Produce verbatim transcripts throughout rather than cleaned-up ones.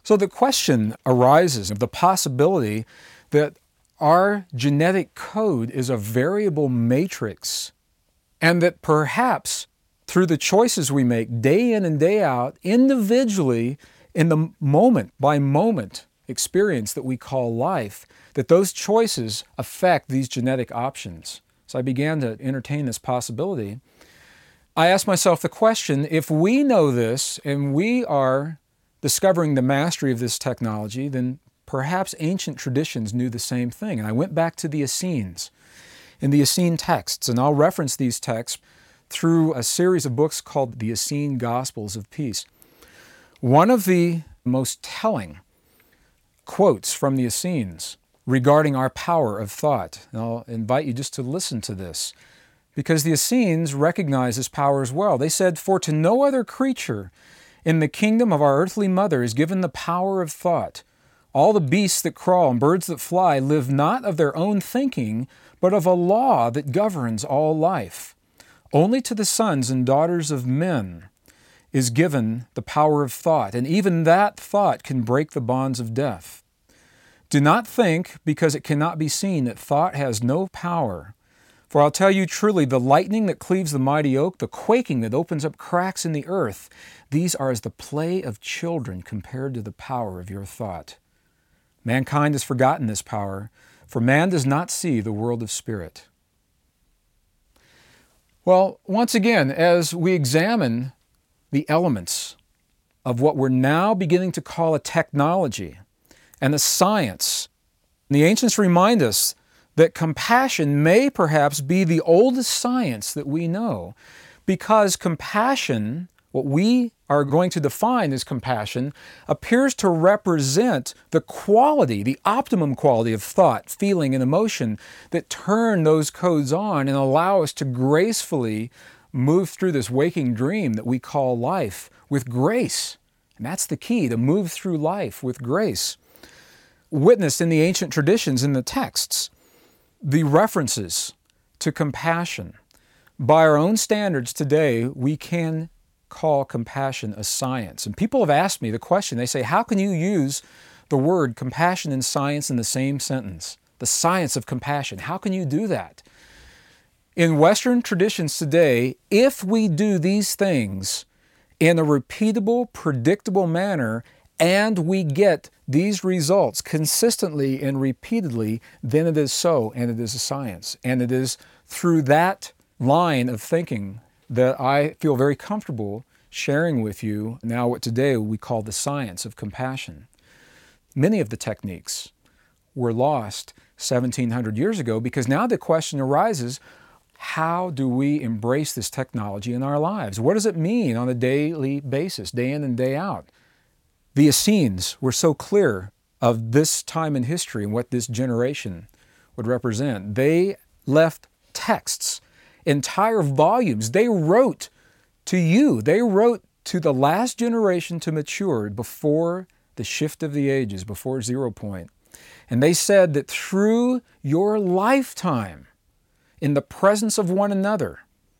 So the question arises of the possibility that our genetic code is a variable matrix, and that perhaps through the choices we make day in and day out, individually, in the moment by moment experience that we call life, that those choices affect these genetic options. So I began to entertain this possibility. I asked myself the question, if we know this and we are discovering the mastery of this technology, then perhaps ancient traditions knew the same thing. And I went back to the Essenes, in the Essene texts, and I'll reference these texts through a series of books called the Essene Gospels of Peace. One of the most telling quotes from the Essenes regarding our power of thought, and I'll invite you just to listen to this, because the Essenes recognize this power as well. They said, "For to no other creature in the kingdom of our earthly mother is given the power of thought. All the beasts that crawl and birds that fly live not of their own thinking, but of a law that governs all life. Only to the sons and daughters of men is given the power of thought, and even that thought can break the bonds of death. Do not think, because it cannot be seen, that thought has no power. For I'll tell you truly, the lightning that cleaves the mighty oak, the quaking that opens up cracks in the earth, these are as the play of children compared to the power of your thought. Mankind has forgotten this power, for man does not see the world of spirit." Well, once again, as we examine the elements of what we're now beginning to call a technology and a science, the ancients remind us that compassion may perhaps be the oldest science that we know, because compassion, what we are going to define as compassion, appears to represent the quality, the optimum quality of thought, feeling, and emotion that turn those codes on and allow us to gracefully move through this waking dream that we call life with grace. And that's the key, to move through life with grace. Witnessed in the ancient traditions, in the texts, the references to compassion. By our own standards today, we can call compassion a science. And people have asked me the question, they say, how can you use the word compassion and science in the same sentence? The science of compassion, how can you do that? In Western traditions today, if we do these things in a repeatable, predictable manner, and we get these results consistently and repeatedly, then it is so, and it is a science. And it is through that line of thinking that I feel very comfortable sharing with you now what today we call the science of compassion. Many of the techniques were lost seventeen hundred years ago, because now the question arises, how do we embrace this technology in our lives? What does it mean on a daily basis, day in and day out? The Essenes were so clear of this time in history and what this generation would represent. They left texts, entire volumes. They wrote to you. They wrote to the last generation to mature before the shift of the ages, before zero point. And they said that through your lifetime, in the presence of one another,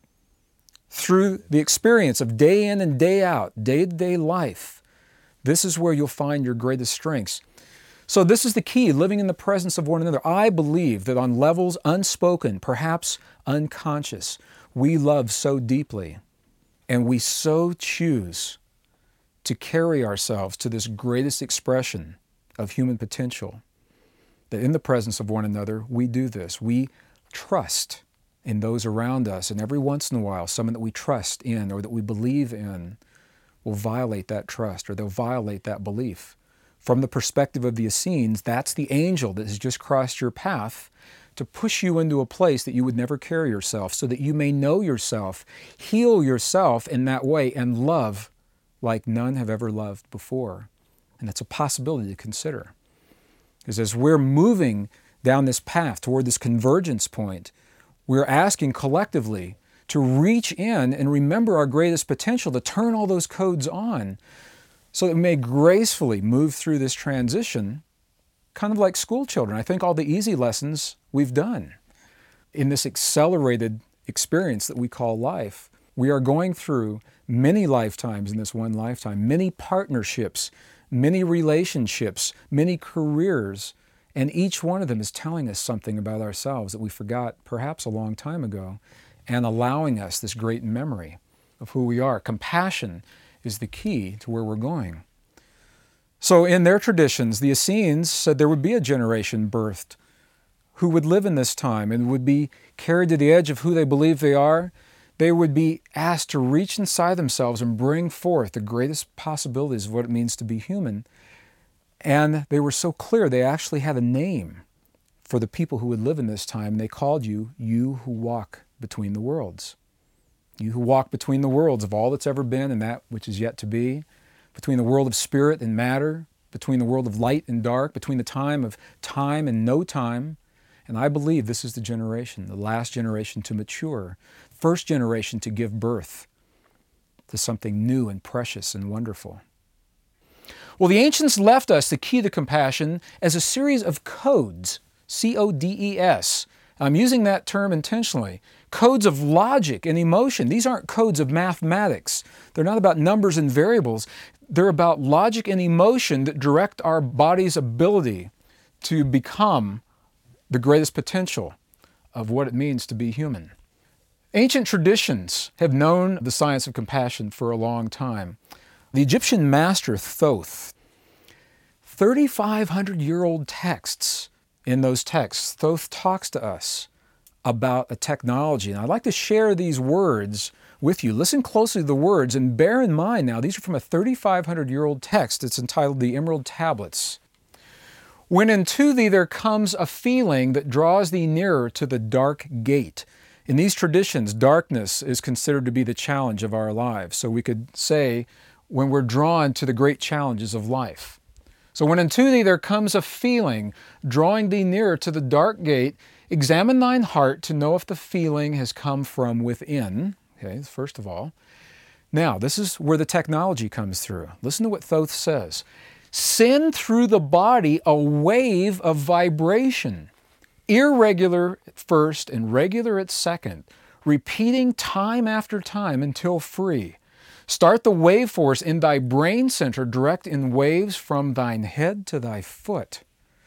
through the experience of day in and day out, day-to-day life, this is where you'll find your greatest strengths. So this is the key, living in the presence of one another. I believe that on levels unspoken, perhaps unconscious, we love so deeply, and we so choose to carry ourselves to this greatest expression of human potential, that in the presence of one another, we do this. We trust in those around us, and every once in a while, someone that we trust in or that we believe in will violate that trust, or they'll violate that belief. From the perspective of the Essenes, that's the angel that has just crossed your path to push you into a place that you would never carry yourself, so that you may know yourself, heal yourself in that way, and love like none have ever loved before. And that's a possibility to consider. Because as we're moving down this path toward this convergence point, we're asking collectively to reach in and remember our greatest potential, to turn all those codes on, so that we may gracefully move through this transition, kind of like school children. I think all the easy lessons we've done in this accelerated experience that we call life. We are going through many lifetimes in this one lifetime, many partnerships, many relationships, many careers, and each one of them is telling us something about ourselves that we forgot perhaps a long time ago and allowing us this great memory of who we are. Compassion is the key to where we're going. So in their traditions, the Essenes said there would be a generation birthed who would live in this time and would be carried to the edge of who they believe they are. They would be asked to reach inside themselves and bring forth the greatest possibilities of what it means to be human. And they were so clear, they actually had a name for the people who would live in this time. They called you, you who walk between the worlds. You who walk between the worlds of all that's ever been and that which is yet to be, between the world of spirit and matter, between the world of light and dark, between the time of time and no time. And I believe this is the generation, the last generation to mature, first generation to give birth to something new and precious and wonderful. Well, the ancients left us the key to compassion as a series of codes, C O D E S. I'm using that term intentionally. Codes of logic and emotion. These aren't codes of mathematics. They're not about numbers and variables. They're about logic and emotion that direct our body's ability to become the greatest potential of what it means to be human. Ancient traditions have known the science of compassion for a long time. The Egyptian master Thoth, thirty-five hundred year old texts. In those texts, Thoth talks to us about a technology. And I'd like to share these words with you. Listen closely to the words and bear in mind now, these are from a thirty-five hundred year old text. It's entitled The Emerald Tablets. When into thee there comes a feeling that draws thee nearer to the dark gate. In these traditions, darkness is considered to be the challenge of our lives. So we could say, when we're drawn to the great challenges of life. So when unto thee there comes a feeling drawing thee nearer to the dark gate, examine thine heart to know if the feeling has come from within. Okay, first of all. Now, this is where the technology comes through. Listen to what Thoth says. Send through the body a wave of vibration, irregular at first and regular at second, repeating time after time until free. Start the wave force in thy brain center, direct in waves from thine head to thy foot.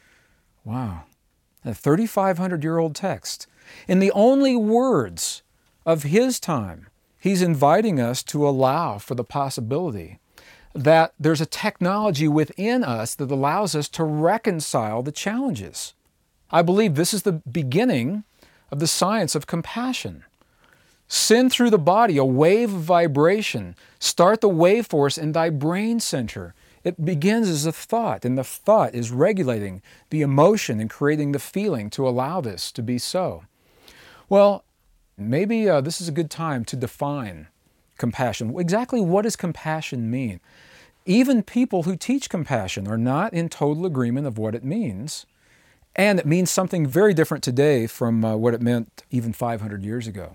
Wow. A thirty-five hundred year old text. In the only words of his time, he's inviting us to allow for the possibility that there's a technology within us that allows us to reconcile the challenges. I believe this is the beginning of the science of compassion. Send through the body a wave of vibration. Start the wave force in thy brain center. It begins as a thought, and the thought is regulating the emotion and creating the feeling to allow this to be so. Well, maybe uh, this is a good time to define compassion. Exactly what does compassion mean? Even people who teach compassion are not in total agreement of what it means. And it means something very different today from uh, what it meant even five hundred years ago.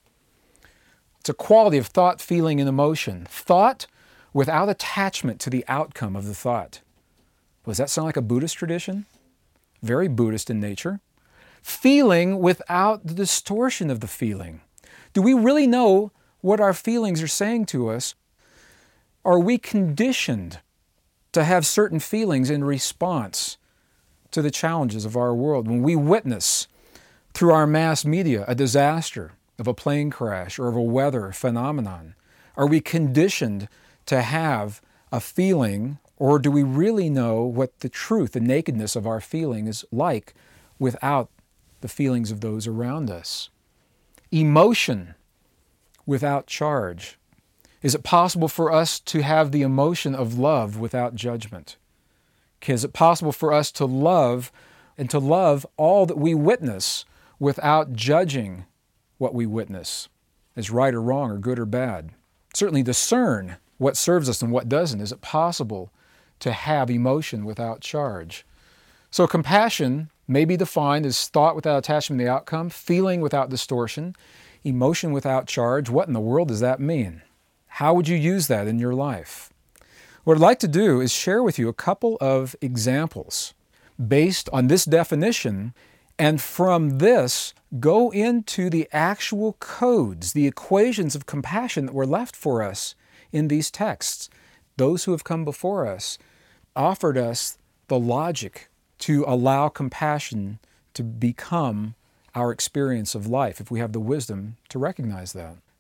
It's a quality of thought, feeling, and emotion. Thought without attachment to the outcome of the thought. Does that sound like a Buddhist tradition? Very Buddhist in nature. Feeling without the distortion of the feeling. Do we really know what our feelings are saying to us? Are we conditioned to have certain feelings in response to the challenges of our world? When we witness through our mass media a disaster of a plane crash or of a weather phenomenon, are we conditioned to have a feeling, or do we really know what the truth, the nakedness of our feeling is like without the feelings of those around us? Emotion without charge. Is it possible for us to have the emotion of love without judgment? Is it possible for us to love and to love all that we witness without judging what we witness as right or wrong or good or bad? Certainly discern what serves us and what doesn't. Is it possible to have emotion without charge? So compassion may be defined as thought without attachment to the outcome, feeling without distortion, emotion without charge. What in the world does that mean? How would you use that in your life? What I'd like to do is share with you a couple of examples based on this definition, and from this, go into the actual codes, the equations of compassion that were left for us in these texts. Those who have come before us offered us the logic to allow compassion to become our experience of life if we have the wisdom to recognize that.